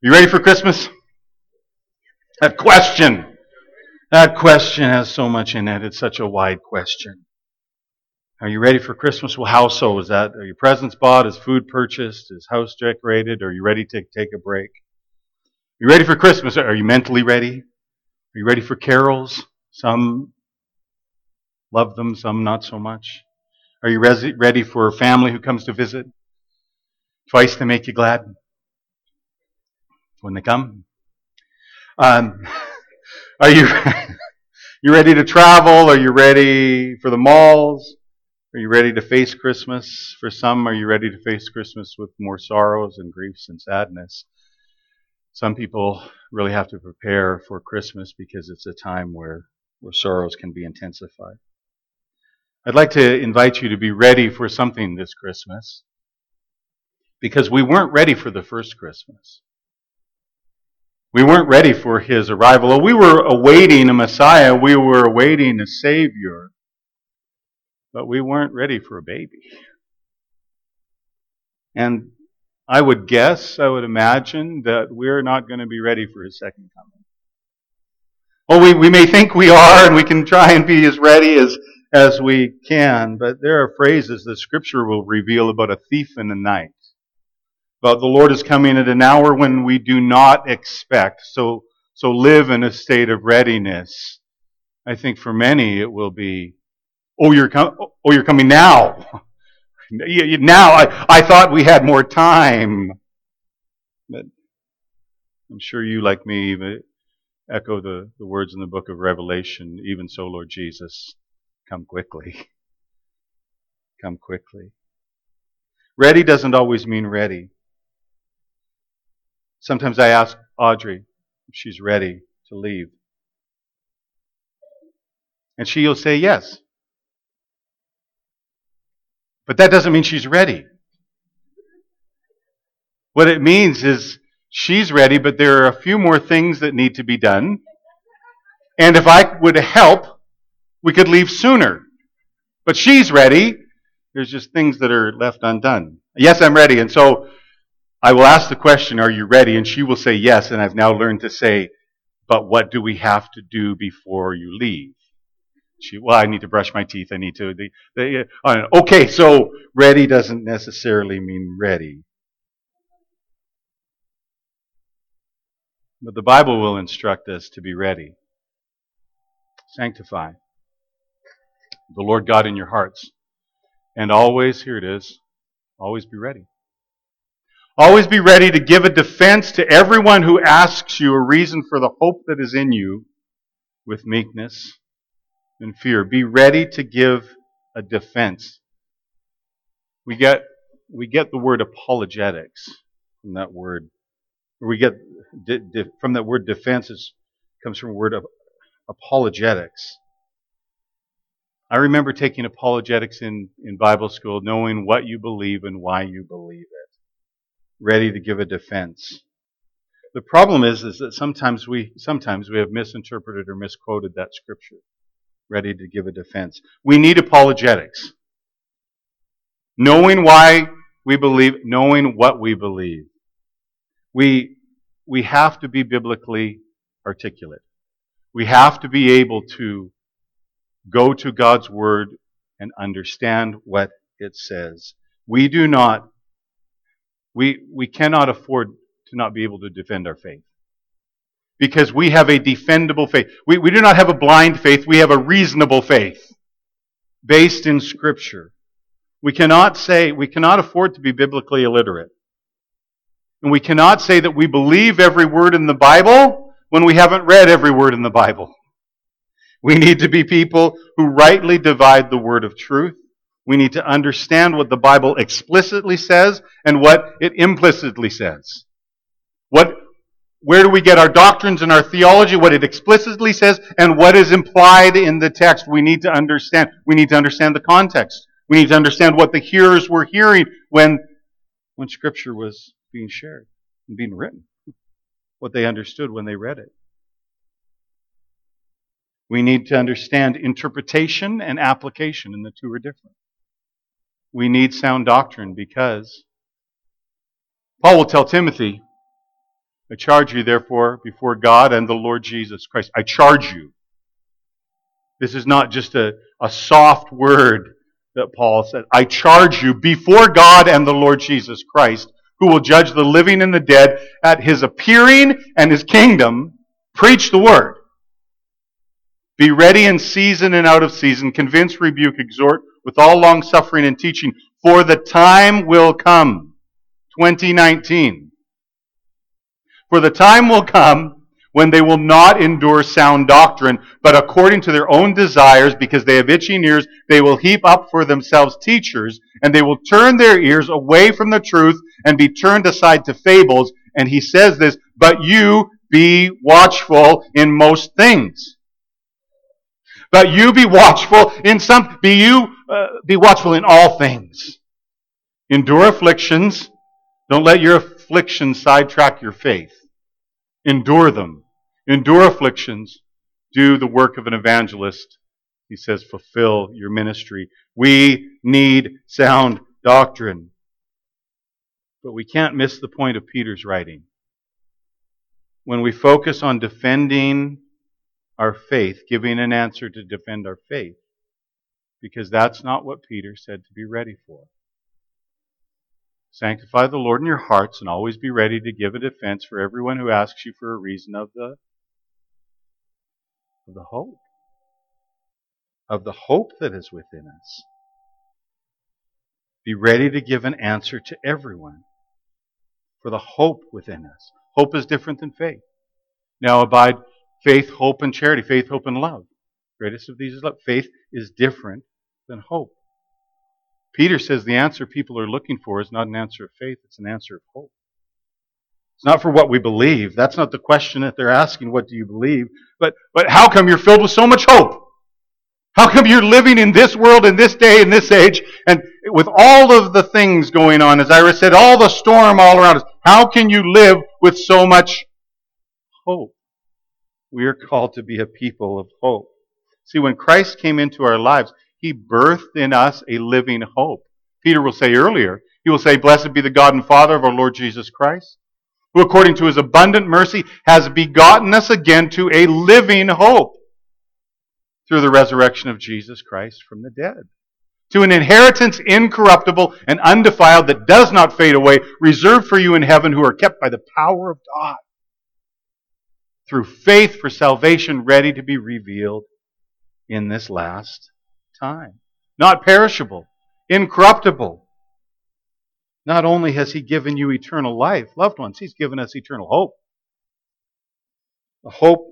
You ready for Christmas? That question. That question has so much in it. It's such a wide question. Are you ready for Christmas? Well, how so? Are your presents bought? Is food purchased? Is house decorated? Are you ready to take a break? You ready for Christmas? Are you mentally ready? Are you ready for carols? Some love them, some not so much. Are you ready for a family who comes to visit? Twice to make you glad when they come. Um, are you you ready to travel? Are you ready for the malls? Are you ready to face Christmas? For some, are you ready to face Christmas with more sorrows and griefs and sadness? Some people really have to prepare for Christmas because it's a time where sorrows can be intensified. I'd like to invite you to be ready for something this Christmas because we weren't ready for the first Christmas. We weren't ready for His arrival. We were awaiting a Messiah. We were awaiting a Savior. But we weren't ready for a baby. And I would imagine that we're not going to be ready for His second coming. Well, we may think we are, and we can try and be as ready as we can, but there are phrases that Scripture will reveal about a thief in the night. But the Lord is coming at an hour when we do not expect. So live in a state of readiness. I think for many it will be, you're coming now. Now, I thought we had more time. But I'm sure you, like me, echo the words in the book of Revelation. Even so, Lord Jesus, come quickly. Come quickly. Ready doesn't always mean ready. Sometimes I ask Audrey if she's ready to leave. And she'll say yes. But that doesn't mean she's ready. What it means is she's ready, but there are a few more things that need to be done. And if I would help, we could leave sooner. But she's ready. There's just things that are left undone. Yes, I'm ready. And so I will ask the question, are you ready? And she will say yes. And I've now learned to say, but what do we have to do before you leave? I need to brush my teeth. I need to. Okay, so ready doesn't necessarily mean ready. But the Bible will instruct us to be ready. Sanctify the Lord God in your hearts. And always, here it is, always be ready. Always be ready to give a defense to everyone who asks you a reason for the hope that is in you with meekness and fear. Be ready to give a defense. We get the word apologetics from that word. We get from that word defense. It comes from the word of apologetics. I remember taking apologetics in Bible school, knowing what you believe and why you believe it. Ready to give a defense. The problem is that sometimes we have misinterpreted or misquoted that scripture. Ready to give a defense. We need apologetics. Knowing why we believe, knowing what we believe. We have to be biblically articulate. We have to be able to go to God's Word and understand what it says. We cannot afford to not be able to defend our faith. Because we have a defendable faith. We do not have a blind faith, we have a reasonable faith based in Scripture. We cannot afford to be biblically illiterate. And we cannot say that we believe every word in the Bible when we haven't read every word in the Bible. We need to be people who rightly divide the word of truth. We need to understand what the Bible explicitly says and what it implicitly says. Where do we get our doctrines and our theology, what it explicitly says, and what is implied in the text? We need to understand. We need to understand the context. We need to understand what the hearers were hearing when Scripture was being shared and being written. What they understood when they read it. We need to understand interpretation and application, and the two are different. We need sound doctrine because Paul will tell Timothy I charge you, therefore, before God and the Lord Jesus Christ. I charge you. This is not just a soft word that Paul said. I charge you before God and the Lord Jesus Christ, who will judge the living and the dead at his appearing and his kingdom. Preach the word. Be ready in season and out of season. Convince, rebuke, exhort with all long suffering and teaching. For the time will come. 2019. For the time will come when they will not endure sound doctrine, but according to their own desires, because they have itching ears, they will heap up for themselves teachers, and they will turn their ears away from the truth and be turned aside to fables. And he says this, but you be watchful in most things. But you be watchful in some, be watchful in all things. Endure afflictions. Don't let your afflictions sidetrack your faith. Endure them. Endure afflictions. Do the work of an evangelist. He says, fulfill your ministry. We need sound doctrine. But we can't miss the point of Peter's writing. When we focus on defending our faith, giving an answer to defend our faith, because that's not what Peter said to be ready for. Sanctify the Lord in your hearts and always be ready to give a defense for everyone who asks you for a reason of the hope. Of the hope that is within us. Be ready to give an answer to everyone for the hope within us. Hope is different than faith. Now abide faith, hope, and charity. Faith, hope, and love. Greatest of these is love. Faith is different than hope. Peter says the answer people are looking for is not an answer of faith, it's an answer of hope. It's not for what we believe. That's not the question that they're asking, what do you believe? But how come you're filled with so much hope? How come you're living in this world, in this day, in this age, and with all of the things going on, as Ira said, all the storm all around us, how can you live with so much hope? We are called to be a people of hope. See, when Christ came into our lives, He birthed in us a living hope. Peter will say earlier, he will say, blessed be the God and Father of our Lord Jesus Christ, who according to His abundant mercy has begotten us again to a living hope through the resurrection of Jesus Christ from the dead, to an inheritance incorruptible and undefiled that does not fade away, reserved for you in heaven who are kept by the power of God, through faith for salvation ready to be revealed in this last time. Not perishable, incorruptible. Not only has He given you eternal life, loved ones, He's given us eternal hope. A hope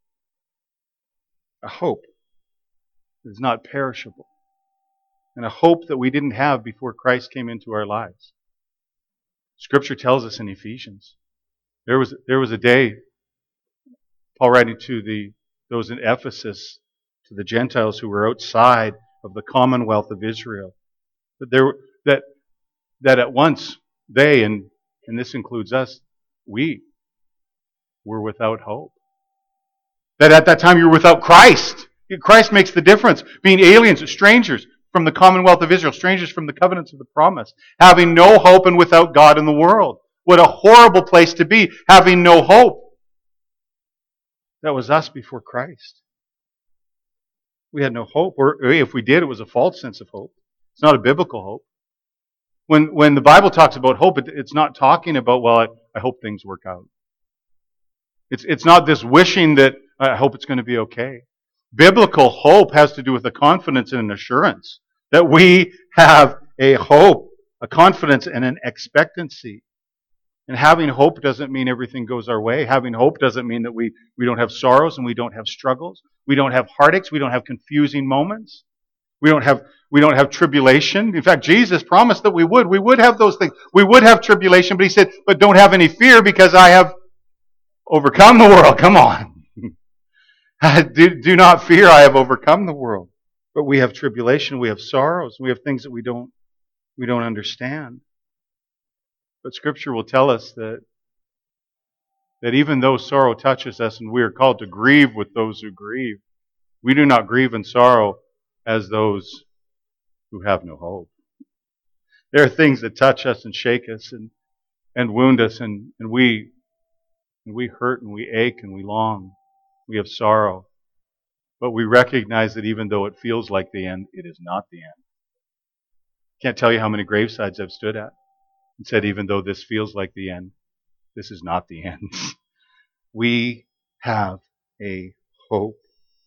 that is not perishable. And a hope that we didn't have before Christ came into our lives. Scripture tells us in Ephesians, there was a day, Paul writing to those in Ephesus, to the Gentiles who were outside of the commonwealth of Israel, that at once they, and this includes us, we were without hope. That at that time you were without Christ. Christ makes the difference. Being aliens, strangers from the commonwealth of Israel, strangers from the covenants of the promise, having no hope and without God in the world. What a horrible place to be, having no hope. That was us before Christ. We had no hope, or if we did, it was a false sense of hope. It's not a biblical hope. When the Bible talks about hope, it's not talking about, well, I hope things work out. It's not this wishing that I hope it's going to be okay. Biblical hope has to do with a confidence and an assurance that we have a hope, a confidence and an expectancy. And having hope doesn't mean everything goes our way. Having hope doesn't mean that we don't have sorrows and we don't have struggles. We don't have heartaches. We don't have confusing moments. We don't have tribulation. In fact, Jesus promised that we would have those things. We would have tribulation, but He said, but don't have any fear because I have overcome the world. Come on. Do not fear, I have overcome the world. But we have tribulation, we have sorrows, we have things that we don't understand. But Scripture will tell us that even though sorrow touches us and we are called to grieve with those who grieve, we do not grieve in sorrow as those who have no hope. There are things that touch us and shake us and wound us, and we And we hurt and we ache and we long. We have sorrow. But we recognize that even though it feels like the end, it is not the end. Can't tell you how many gravesides I've stood at and said, even though this feels like the end, this is not the end. We have a hope.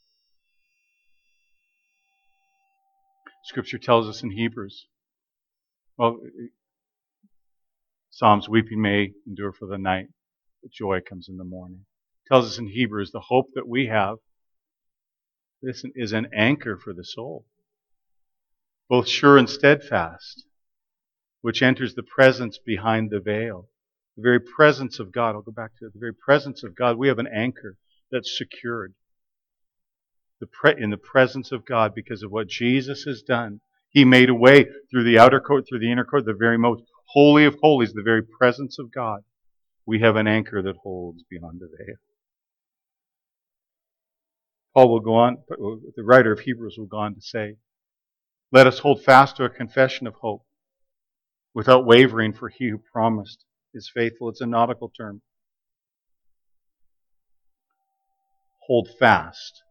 Scripture tells us in Hebrews, well, Psalms, weeping may endure for the night, but joy comes in the morning. It tells us in Hebrews, the hope that we have, this is an anchor for the soul, both sure and steadfast, which enters the presence behind the veil. The very presence of God, I'll go back to it, the very presence of God, we have an anchor that's secured. In the presence of God, because of what Jesus has done, He made a way through the outer court, through the inner court, the very most holy of holies, the very presence of God. We have an anchor that holds beyond the veil. Paul will go on, the writer of Hebrews will go on to say, let us hold fast to a confession of hope without wavering, for He who promised is faithful. It's a nautical term. Hold fast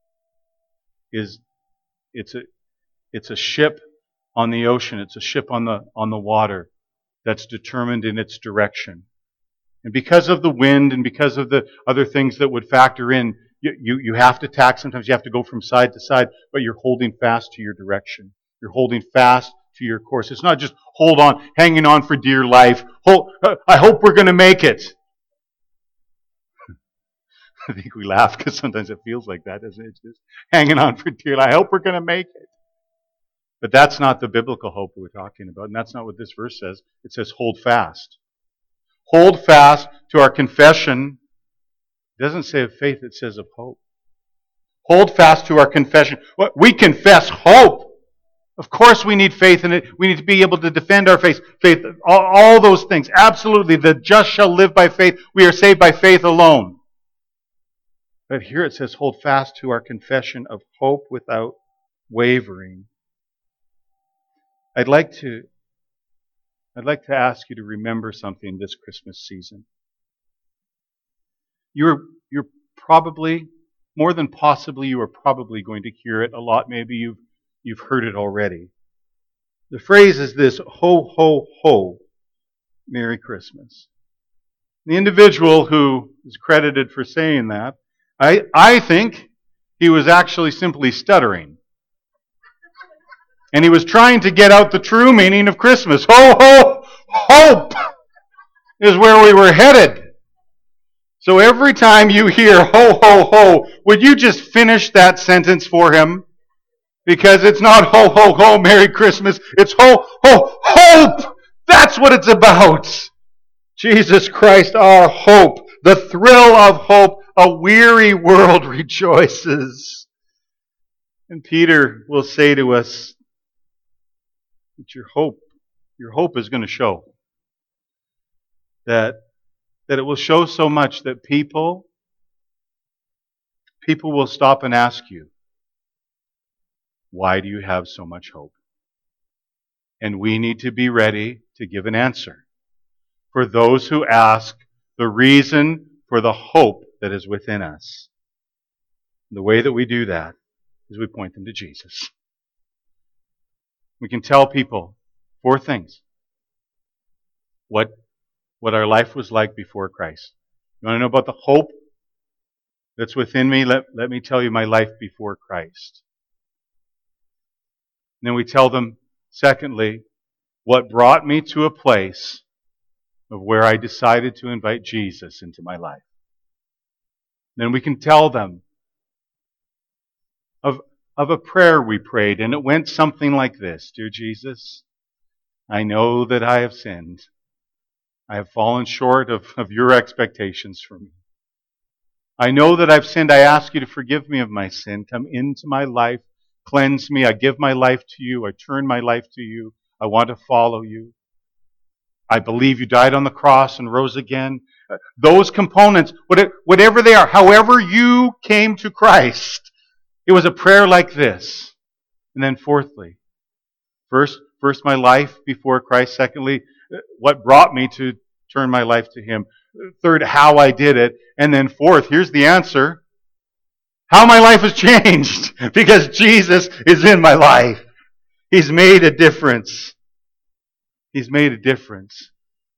it's a ship on the ocean. It's a ship on the water that's determined in its direction. And because of the wind and because of the other things that would factor in, you have to tack. Sometimes you have to go from side to side, but you're holding fast to your direction. You're holding fast to your course. It's not just hold on, hanging on for dear life. I hope we're going to make it. I think we laugh because sometimes it feels like that, doesn't it? It's just hanging on for dear life. I hope we're going to make it. But that's not the biblical hope we're talking about, and that's not what this verse says. It says hold fast. Hold fast to our confession. It doesn't say of faith, it says of hope. Hold fast to our confession. We confess hope. Of course we need faith in it. We need to be able to defend our faith. All those things. Absolutely. The just shall live by faith. We are saved by faith alone. But here it says, hold fast to our confession of hope without wavering. I'd like to ask you to remember something this Christmas season. You're probably, more than possibly, you are probably going to hear it a lot. Maybe you've heard it already. The phrase is this: ho, ho, ho, Merry Christmas. The individual who is credited for saying that, I think he was actually simply stuttering. And he was trying to get out the true meaning of Christmas. Ho, ho, hope is where we were headed. So every time you hear ho, ho, ho, would you just finish that sentence for him? Because it's not ho, ho, ho, Merry Christmas. It's ho, ho, hope! That's what it's about. Jesus Christ, our hope. The thrill of hope. A weary world rejoices. And Peter will say to us that your hope is going to show. That it will show so much that people will stop and ask you, why do you have so much hope? And we need to be ready to give an answer for those who ask the reason for the hope that is within us. The way that we do that is we point them to Jesus. We can tell people 4 things. What our life was like before Christ. You want to know about the hope that's within me? Let me tell you my life before Christ. And then we tell them, secondly, what brought me to a place of where I decided to invite Jesus into my life. Then we can tell them of a prayer we prayed, and it went something like this: Dear Jesus, I know that I have sinned. I have fallen short of your expectations for me. I know that I've sinned. I ask you to forgive me of my sin. Come into my life. Cleanse me. I give my life to you. I turn my life to you. I want to follow you. I believe you died on the cross and rose again. Those components, whatever they are, however you came to Christ, it was a prayer like this. And then fourthly, first my life before Christ. Secondly, what brought me to turn my life to Him. Third, how I did it. And then fourth, here's the answer. How my life has changed because Jesus is in my life. He's made a difference. He's made a difference.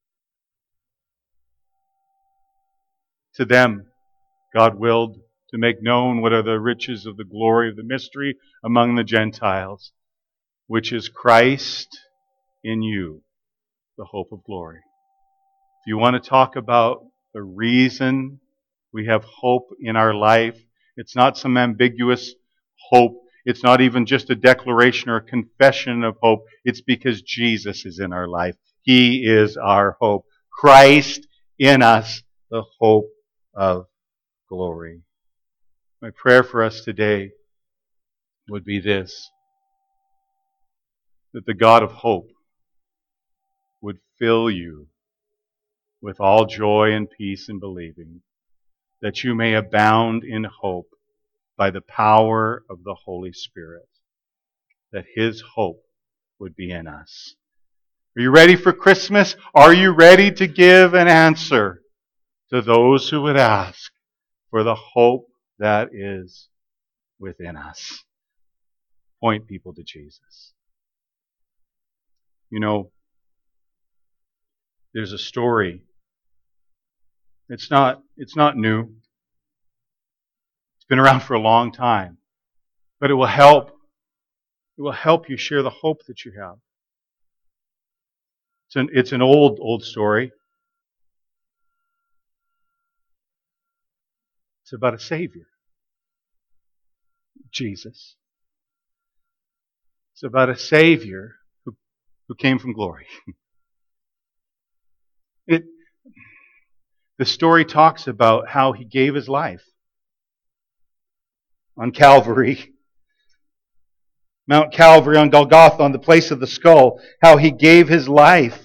To them, God willed to make known what are the riches of the glory of the mystery among the Gentiles, which is Christ in you, the hope of glory. If you want to talk about the reason we have hope in our life, it's not some ambiguous hope. It's not even just a declaration or a confession of hope. It's because Jesus is in our life. He is our hope. Christ in us, the hope of glory. My prayer for us today would be this, that the God of hope would fill you with all joy and peace in believing, that you may abound in hope by the power of the Holy Spirit, that His hope would be in us. Are you ready for Christmas? Are you ready to give an answer to those who would ask for the hope that is within us? Point people to Jesus. You know, there's a story. It's not new. It's been around for a long time. But it will help you share the hope that you have. It's an old story. It's about a Savior, Jesus. It's about a Savior who came from glory. The story talks about how He gave His life on Calvary, Mount Calvary, on Golgotha, on the place of the skull, how He gave His life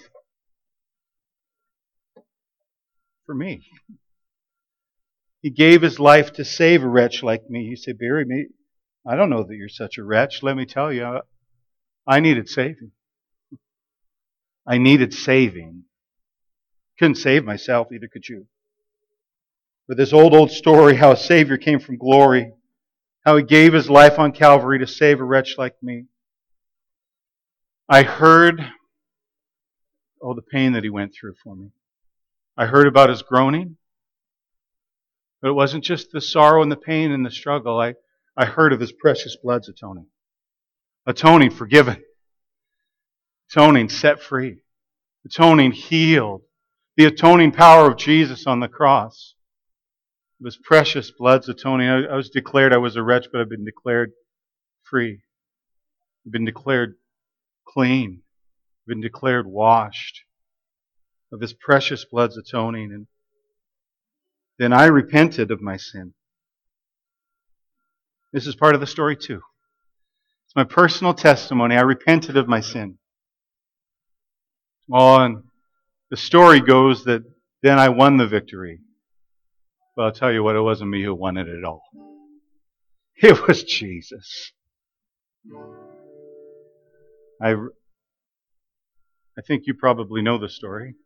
for me. He gave His life to save a wretch like me. You say, Barry, I don't know that you're such a wretch. Let me tell you, I needed saving. I needed saving. Couldn't save myself, either could you. But this old story, how a Savior came from glory, how He gave His life on Calvary to save a wretch like me. I heard, the pain that He went through for me. I heard about His groaning. But it wasn't just the sorrow and the pain and the struggle. I heard of His precious blood's atoning. Atoning, forgiven. Atoning, set free. Atoning, healed. The atoning power of Jesus on the cross. Of His precious blood's atoning. I was declared I was a wretch, but I've been declared free. I've been declared clean. I've been declared washed. Of His precious blood's atoning. And then I repented of my sin. This is part of the story too. It's my personal testimony. I repented of my sin. And the story goes that then I won the victory. But I'll tell you what, it wasn't me who won it at all. It was Jesus. I think you probably know the story.